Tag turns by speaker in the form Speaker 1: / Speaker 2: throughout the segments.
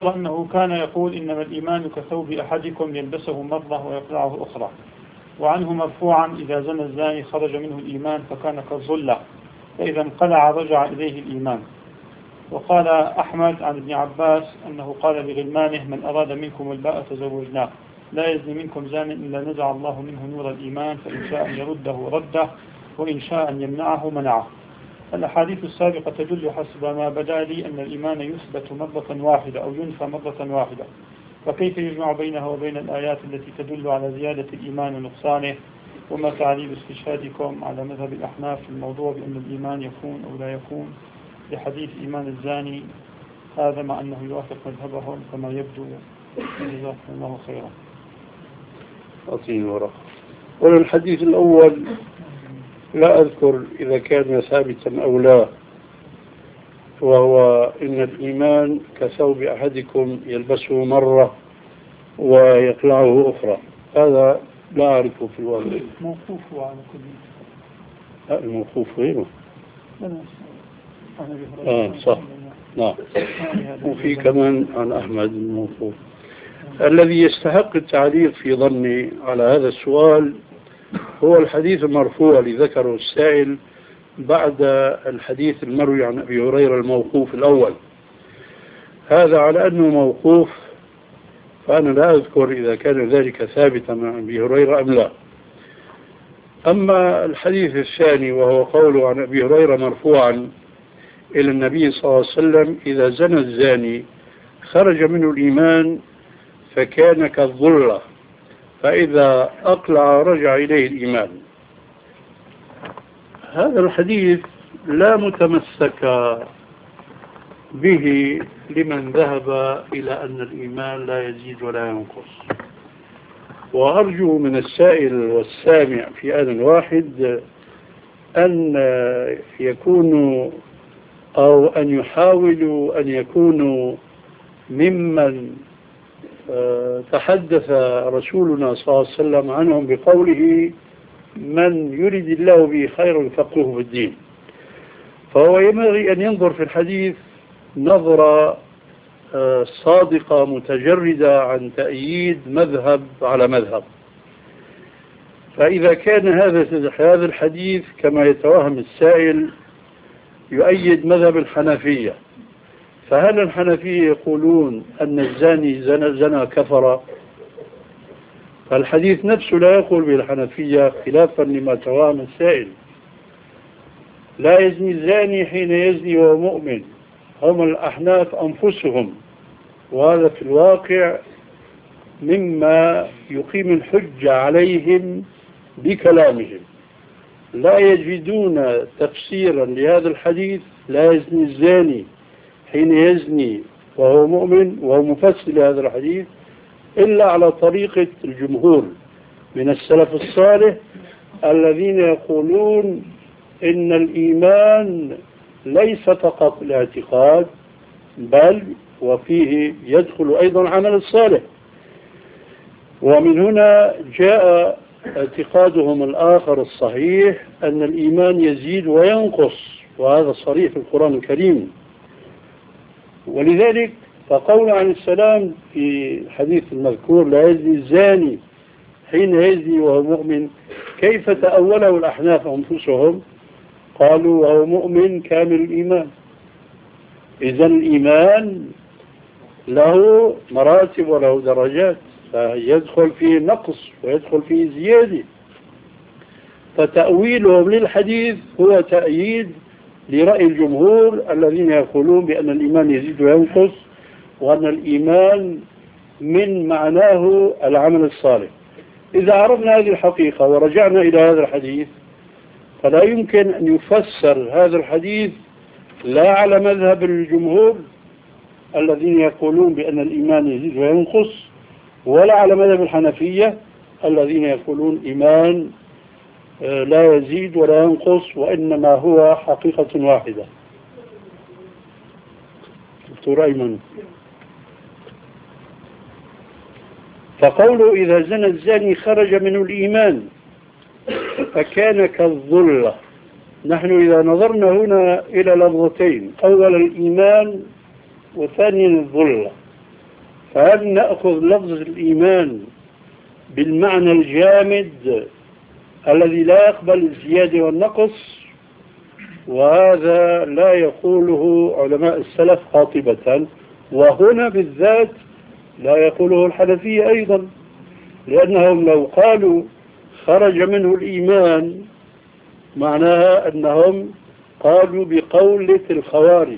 Speaker 1: أنه كان يقول إنما الإيمان كثوب أحدكم يلبسه مرة ويقلعه أخرى. وعنه مرفوعا إذا زنى الزاني خرج منه الإيمان فكان كالظلة فإذا انقلع رجع إليه الإيمان. وقال أحمد عن ابن عباس أنه قال لغلمانه من أراد منكم الباء تزوجناه لا يزني منكم زان إلا نزع الله منه نور الإيمان فإن شاء أن يرده رده وإن شاء أن يمنعه منعه. الأحاديث السابقة تدل حسب ما بدا لي أن الإيمان يثبت مرة واحدة أو ينفى مرة واحدة، فكيف يجمع بينها وبين الآيات التي تدل على زيادة الإيمان ونقصانه؟ وما تعليل استشهادكم على مذهب الأحناف في الموضوع بأن الإيمان يكون أو لا يكون لحديث إيمان الزاني، هذا مع أنه يوافق مذهبهم كما يبدو. جزاكم الله خيرا.
Speaker 2: أعطيني ورقة. والحديث الأول لا أذكر إذا كان ثابتا أو لا، وهو إن الإيمان كثوب أحدكم يلبسه مرة ويقلعه أخرى، هذا لا أعرفه في الواقع.
Speaker 1: موقوف على كل
Speaker 2: الموقوف غيره. صح، نعم. وفي كمان عن أحمد الموقوف. الذي يستحق التعليق في ظني على هذا السؤال هو الحديث المرفوع الذي ذكره السائل بعد الحديث المروي عن أبي هريرة الموقوف الأول. هذا على أنه موقوف، فأنا لا أذكر إذا كان ذلك ثابتا عن أبي هريرة أم لا. أما الحديث الثاني وهو قوله عن أبي هريرة مرفوعا إلى النبي صلى الله عليه وسلم إذا زنى الزاني خرج منه الإيمان فكان كالظلة فإذا أقلع رجع إليه الإيمان. هذا الحديث لا متمسك به لمن ذهب إلى أن الإيمان لا يزيد ولا ينقص. وأرجو من السائل والسامع في آن واحد أن يكونوا أو أن يحاولوا أن يكونوا ممن تحدث رسولنا صلى الله عليه وسلم عنهم بقوله من يريد الله به خيرا يفقهه في الدين. فهو ينبغي أن ينظر في الحديث نظرة صادقة متجردة عن تأييد مذهب على مذهب. فإذا كان هذا الحديث كما يتوهم السائل يؤيد مذهب الحنفية، فهل الحنفية يقولون أن الزاني زنا كفر؟ فالحديث نفسه لا يقول بالحنفية خلافا لما توهم السائل. لا يزني الزاني حين يزني وهو مؤمن، هم الأحناف أنفسهم، وهذا في الواقع مما يقيم الحجة عليهم بكلامهم. لا يجدون تفسيرا لهذا الحديث لا يزني الزاني حين يزني وهو مؤمن وهو مفسر لهذا الحديث إلا على طريقة الجمهور من السلف الصالح الذين يقولون إن الإيمان ليس فقط الاعتقاد بل وفيه يدخل أيضا عمل الصالح. ومن هنا جاء اعتقادهم الآخر الصحيح أن الإيمان يزيد وينقص، وهذا صريح في القرآن الكريم. ولذلك فقول عن السلام في الحديث المذكور لا يزني الزاني حين يزني وهو مؤمن، كيف تأوله الأحناف أنفسهم؟ قالوا وهو مؤمن كامل الإيمان. إذن الإيمان له مراتب وله درجات، فيدخل فيه نقص ويدخل فيه زيادة. فتأويلهم للحديث هو تأييد لرأي الجمهور الذين يقولون بأن الإيمان يزيد وينقص، وأن الإيمان من معناه العمل الصالح. إذا عرفنا هذه الحقيقة ورجعنا إلى هذا الحديث فلا يمكن أن يفسر هذا الحديث لا على مذهب الجمهور الذين يقولون بأن الإيمان يزيد وينقص، ولا على مذهب الحنفية الذين يقولون الإيمان لا يزيد ولا ينقص وإنما هو حقيقة واحدة. دكتور أيمن، فقوله إذا زنى الزاني خرج منه الإيمان فكان كالظلة. نحن إذا نظرنا هنا إلى لفظتين، أولا الإيمان وثانيا الظلة، فهل نأخذ لفظ الإيمان بالمعنى الجامد الذي لا يقبل الزيادة والنقص؟ وهذا لا يقوله علماء السلف قاطبة، وهنا بالذات لا يقوله الحنفية أيضا، لأنهم لو قالوا خرج منه الإيمان معناها أنهم قالوا بقولة الخوارج،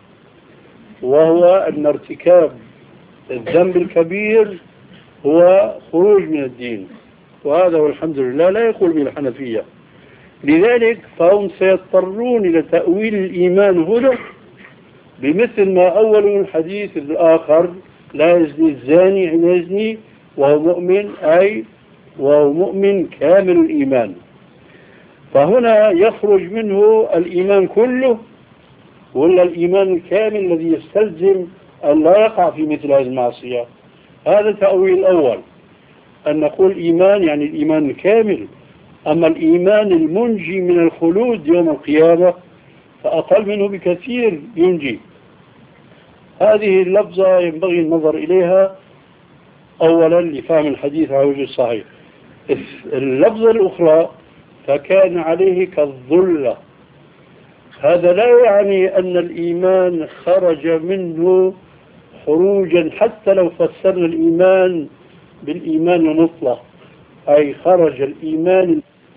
Speaker 2: وهو أن ارتكاب الذنب الكبير هو خروج من الدين، وهذا والحمد لله لا يقول به الحنفية. لذلك فهم سيضطرون إلى تأويل الإيمان هنا بمثل ما أولوا الحديث الآخر: لا يزني الزاني حين يزني وهو مؤمن، أي وهو مؤمن كامل الإيمان. فهنا يخرج منه الإيمان كله، ولا الإيمان الكامل الذي يستلزم أن لا يقع في مثل هذه المعصية. هذا التأويل الأول، أن نقول إيمان يعني الإيمان الكامل، أما الإيمان المنجي من الخلود يوم القيامة فأقل منه بكثير ينجي. هذه اللفظة ينبغي النظر إليها أولا لفهم الحديث على وجه الصحيح. اللفظة الأخرى: فكان عليه كالظلة، هذا لا يعني أن الإيمان خرج منه خروجا، حتى لو فسرنا الإيمان بالإيمان المطلق، أي خرج الإيمان.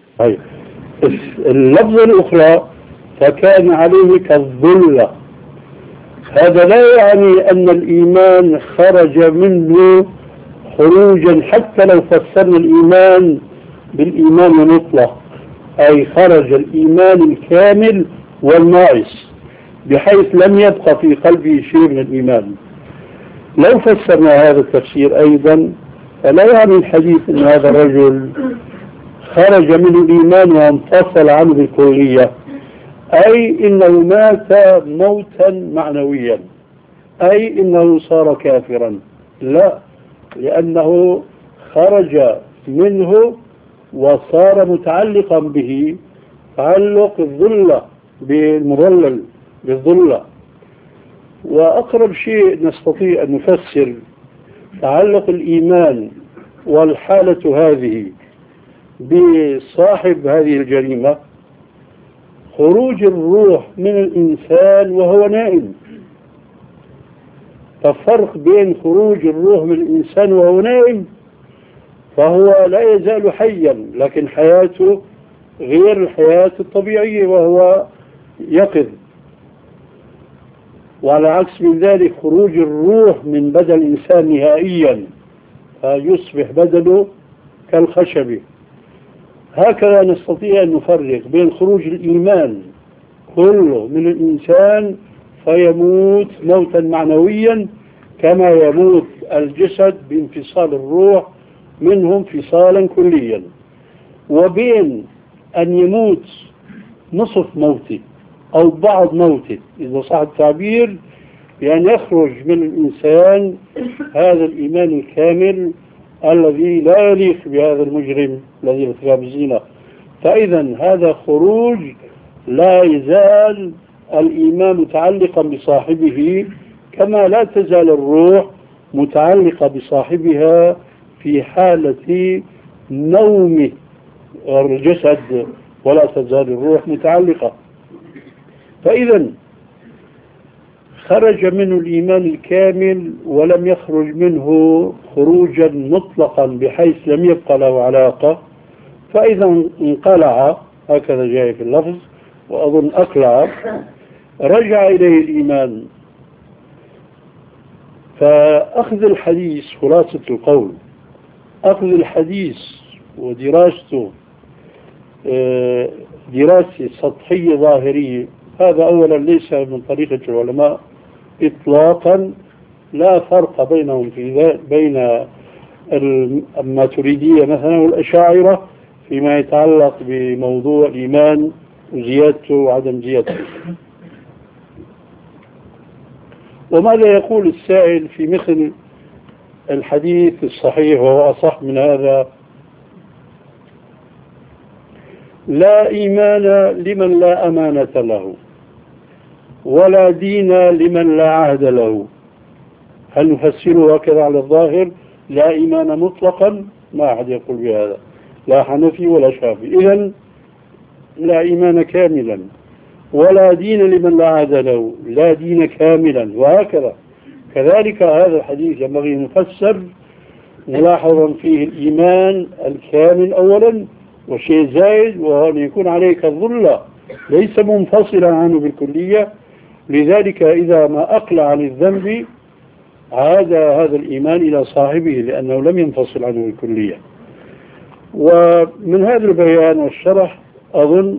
Speaker 2: اللفظة الأخرى: فكان عليه كالظلة، هذا لا يعني أن الإيمان خرج منه خروجا، حتى لو فسرنا الإيمان بالإيمان المطلق، أي خرج الإيمان الكامل والناقص بحيث لم يبقى في قلبه شيء من الإيمان. لو فسرنا هذا التفسير أيضا فلا يعني الحديث أن هذا الرجل خرج من الإيمان وانفصل عنه بالكلية، أي إنه مات موتا معنويا، أي إنه صار كافرا. لا، لأنه خرج منه وصار متعلقا به تعلق الظلة بالمظلل بالظلة. وأقرب شيء نستطيع أن نفسر تعلق الإيمان والحالة هذه بصاحب هذه الجريمة خروج الروح من الإنسان وهو نائم. فالفرق بين خروج الروح من الإنسان وهو نائم، فهو لا يزال حيا لكن حياته غير الحياة الطبيعية وهو يقظ، وعلى عكس من ذلك خروج الروح من بدن الإنسان نهائيا فيصبح بدنه كالخشب. هكذا نستطيع أن نفرق بين خروج الإيمان كله من الإنسان فيموت موتا معنويا كما يموت الجسد بانفصال الروح منهم انفصالا كليا، وبين أن يموت نصف موته أو بعض موته إذا صح التعبير، بأن يخرج من الإنسان هذا الإيمان الكامل الذي لا يليق بهذا المجرم الذي ارتكب الزنا. فإذا هذا خروج لا يزال الإيمان متعلقا بصاحبه، كما لا تزال الروح متعلقة بصاحبها في حالة نوم الجسد، ولا تزال الروح متعلقة. فإذا خرج منه الإيمان الكامل ولم يخرج منه خروجا مطلقا بحيث لم يبقى له علاقة، فإذا انقلع، هكذا جاء في اللفظ وأظن أقلع، رجع إليه الإيمان. فأخذ الحديث خلاصة القول، أخذ الحديث ودراسته دراسة سطحية ظاهرية، هذا أولا ليس من طريقة العلماء إطلاقا، لا فرق بينهم في بين الماتريدية مثلا والأشاعرة فيما يتعلق بموضوع الإيمان وزيادته وعدم زيادته. وماذا يقول السائل في مثل الحديث الصحيح وهو أصح من هذا؟ لا إيمان لمن لا أمانة له، ولا دين لمن لا عهد له. هل نفسره هكذا على الظاهر؟ لا إيمان مطلقا، ما أحد يقول بهذا، لا حنفي ولا شافعي. إذن لا إيمان كاملا ولا دين لمن لا عهد له، لا دين كاملا، وهكذا. كذلك هذا الحديث ينبغي أن يفسر ملاحظا فيه الإيمان الكامل أولا، وشيء زائد وهو أن يكون عليك الظلة ليس منفصلا عنه بالكلية. لذلك إذا ما أقلع عن الذنب عاد هذا الإيمان إلى صاحبه لأنه لم ينفصل عنه بالكلية. ومن هذا البيان والشرح أظن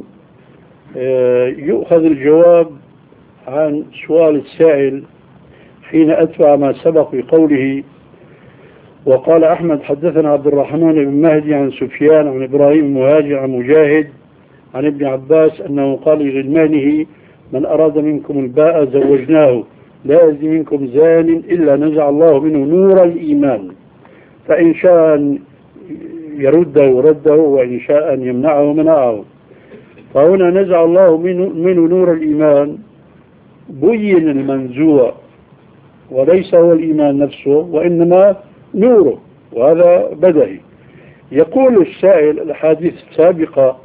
Speaker 2: يؤخذ الجواب عن سؤال السائل حين أتبع ما سبق بقوله: وقال أحمد حدثنا عبد الرحمن بن مهدي عن سفيان عن إبراهيم المهاجر عن مجاهد عن ابن عباس أنه قال لغلمانه: من أراد منكم الباء زوجناه، لا يزني منكم زان إلا نزع الله منه نور الإيمان، فإن شاء أن يرده رده، وإن شاء أن يمنعه منعه. فهنا نزع الله منه نور الإيمان، بين المنزوع وليس هو الإيمان نفسه وإنما نوره، وهذا بدهي. يقول السائل: الأحاديث السابقة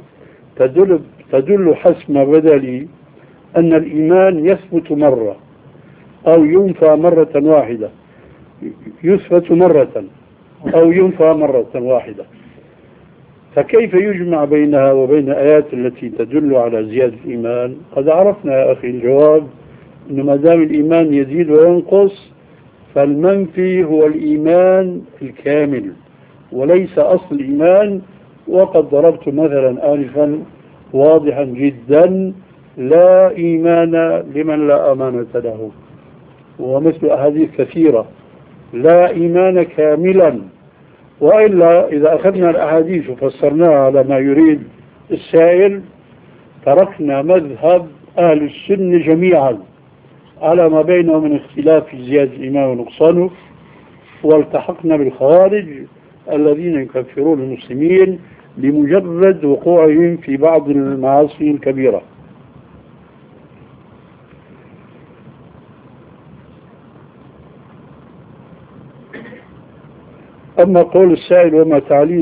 Speaker 2: تدل حسب ما بدا لي أن الإيمان يثبت مرة أو ينفى مرة واحدة، يثبت مرة أو ينفى مرة واحدة، فكيف يجمع بينها وبين آيات التي تدل على زيادة الإيمان؟ قد عرفنا يا أخي الجواب، أن ما دام الإيمان يزيد وينقص فالمنفي هو الإيمان الكامل وليس أصل الإيمان. وقد ضربت مثلا آنفا واضحا جدا: لا إيمان لمن لا أمانة له، ومثل أحاديث كثيرة: لا إيمان كاملا. وإلا إذا أخذنا الأحاديث وفسرناها على ما يريد السائل تركنا مذهب أهل السنة جميعا على ما بينه من اختلاف في زيادة الإيمان ونقصانه، والتحقنا بالخوارج الذين يكفرون المسلمين لمجرد وقوعهم في بعض المعاصي الكبيرة. أما قول السائل: وما تعليل